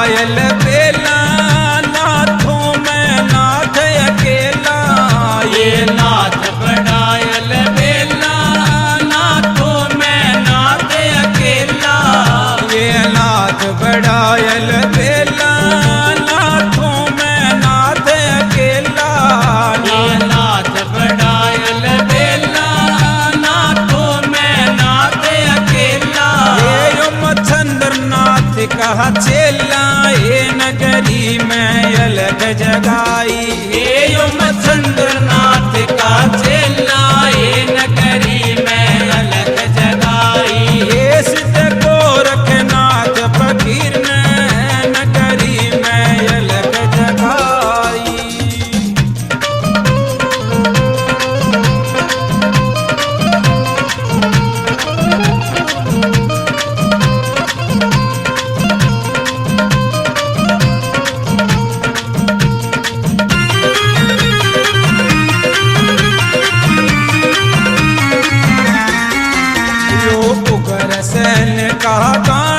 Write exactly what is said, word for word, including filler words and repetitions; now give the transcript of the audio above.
बड़ायल बेला नाथों में नाथ अकेला। ये नाथ बड़ायल बेला नाथों में नाथ अकेला। ये नाथ बड़ायल बेला नाथों में नाथ अकेला। ये नाथ बड़ायल बेला नाथों में नाथ अकेला। ये मच्छंद्र नाथ कहा चेला ये नगरी में अलग जगाई। ये मच्छंद्र नाथ का चेला ये नगरी में अलग जगाई। ये सिद्ध गोरखनाथ फकीर ने नगरी में अलग जगाई। यो उग्रसेन कहा